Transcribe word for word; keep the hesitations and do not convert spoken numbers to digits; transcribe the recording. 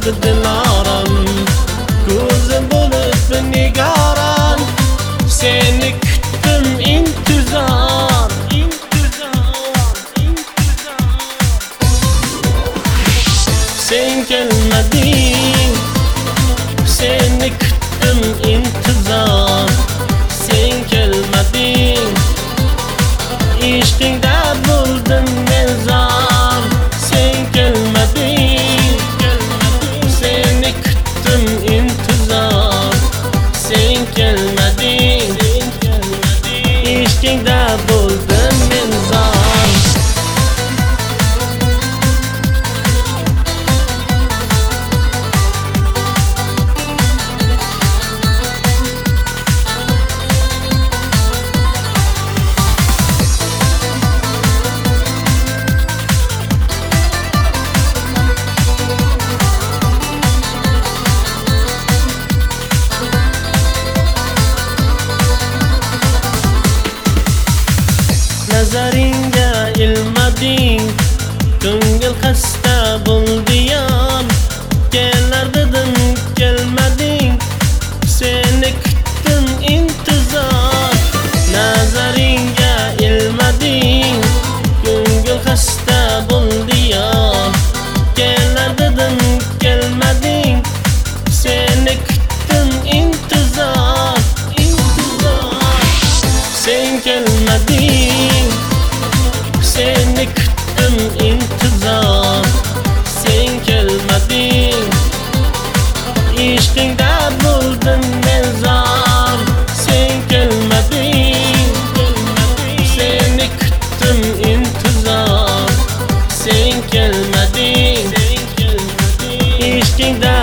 bo'ldi diloram, ko'zim bo'lib nigoram. Seni kutdim intizor, intizor, intizor. Sen kelmading, seni kutdim intizor. Sen kelmading, ishqingda bo'ldim men zor. Sen kelmading, seni kutdim intizor. Sen kelmading, ishqingda bo'ldim men zor. Nazaringga ilmading, ko'ngil xasta bo'ldi yon. Kelar dedim kelmading, seni kutdim intizor. Nazaringga ilmading, ko'ngil xasta bo'ldi yon. Kelar dedim kelmading, seni kutdim intizor, intizor. Sen kelmading, seni kutdim intizor. Sen kelmading, ishqingda bo'ldim men zor. Sen kelmading, seni kutdim intizor. Sen kelmading, ishqingda